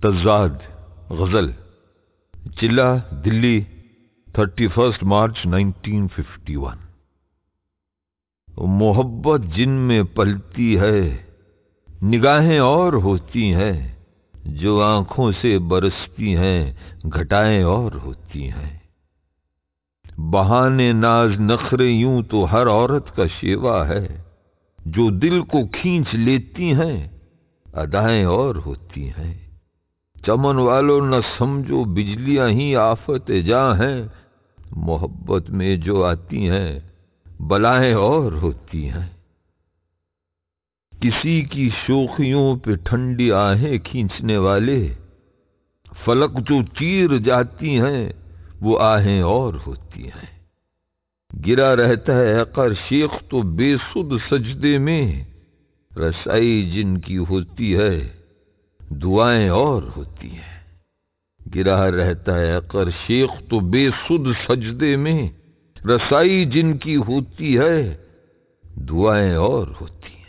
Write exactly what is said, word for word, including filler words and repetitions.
تضاد غزل چلہ Delhi thirty first March nineteen fifty one. محبت جن میں پلتی ہے نگاہیں اور ہوتی ہیں، جو آنکھوں سے برستی ہیں گھٹائیں اور ہوتی ہیں۔ بہانے ناز نخرے یوں تو ہر عورت کا شیوا ہے، جو دل کو کھینچ لیتی ہیں ادائیں اور ہوتی ہیں۔ چمن والوں نہ سمجھو بجلیاں ہی آفت جاں ہیں، محبت میں جو آتی ہیں بلائیں اور ہوتی ہیں۔ کسی کی شوخیوں پہ ٹھنڈی آہیں کھینچنے والے، فلک جو چیر جاتی ہیں وہ آہیں اور ہوتی ہیں۔ گرا رہتا ہے عقر شیخ تو بے سد سجدے میں، رسائی جن کی ہوتی ہے دعائیں اور ہوتی ہیں۔ گرا رہتا ہے عقر شیخ تو بے سد سجدے میں، رسائی جن کی ہوتی ہے دعائیں اور ہوتی ہیں۔